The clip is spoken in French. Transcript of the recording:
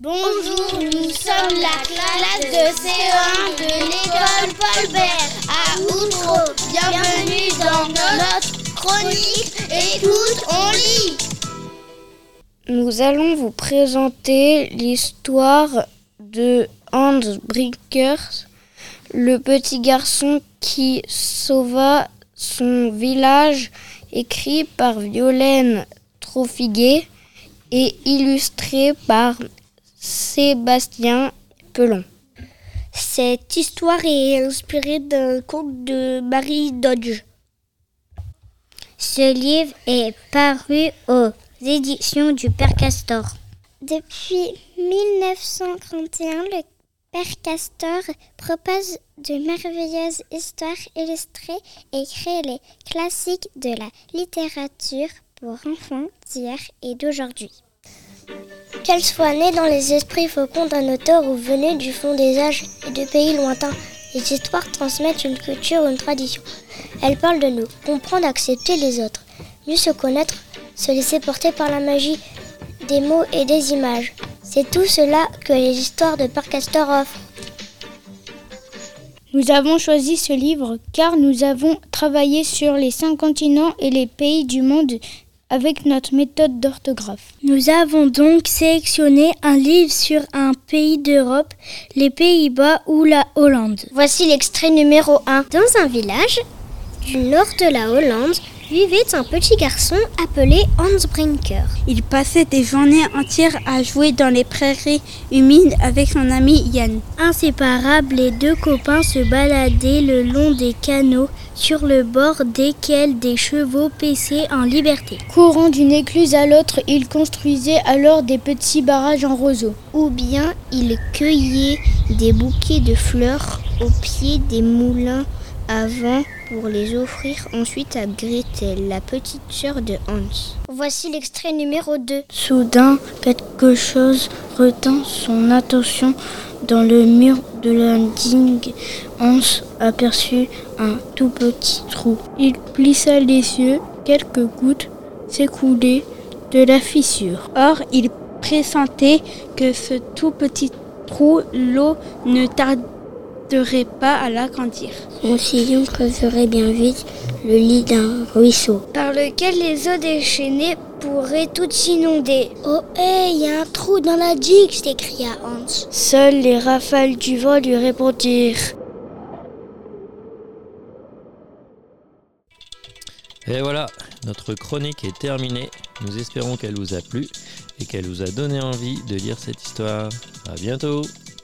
Bonjour, nous sommes la classe de CE1 de l'école Paul Bert à Outreau. Bienvenue dans notre chronique Écoute, on lit. Nous allons vous présenter l'histoire de Hans Brinkers, le petit garçon qui sauva son village, écrit par Violaine Trophiguet et illustré par Sébastien Pelon. Cette histoire est inspirée d'un conte de Marie Dodge. Ce livre est paru aux éditions du Père Castor. Depuis 1931, le Père Castor propose de merveilleuses histoires illustrées et crée les classiques de la littérature pour enfants d'hier et d'aujourd'hui. Qu'elles soient nées dans les esprits faucons d'un auteur ou venues du fond des âges et de pays lointains, les histoires transmettent une culture ou une tradition. Elles parlent de nous, comprendre, accepter les autres, mieux se connaître, se laisser porter par la magie des mots et des images. C'est tout cela que les histoires de Père Castor offrent. Nous avons choisi ce livre car nous avons travaillé sur les 5 continents et les pays du monde avec notre méthode d'orthographe. Nous avons donc sélectionné un livre sur un pays d'Europe, les Pays-Bas ou la Hollande. Voici l'extrait numéro 1. Dans un village du nord de la Hollande, vivait un petit garçon appelé Hans Brinker. Il passait des journées entières à jouer dans les prairies humides avec son ami Yann. Inséparables, les deux copains se baladaient le long des canaux sur le bord desquels des chevaux paissaient en liberté. Courant d'une écluse à l'autre, ils construisaient alors des petits barrages en roseaux. Ou bien ils cueillaient des bouquets de fleurs au pied des moulins à vent pour les offrir ensuite à Gretel, la petite sœur de Hans. Voici l'extrait numéro 2. Soudain, quelque chose retint son attention dans le mur de la digue. Hans aperçut un tout petit trou. Il plissa les yeux, quelques gouttes s'écoulaient de la fissure. Or, il pressentait que ce tout petit trou, l'eau ne tarderait pas à l'agrandir. Son sillon creuserait bien vite le lit d'un ruisseau, par lequel les eaux déchaînées pourraient tout inonder. Oh hé, il y a un trou dans la digue, s'écria Hans. Seules les rafales du vent lui répondirent. Et voilà, notre chronique est terminée. Nous espérons qu'elle vous a plu et qu'elle vous a donné envie de lire cette histoire. À bientôt!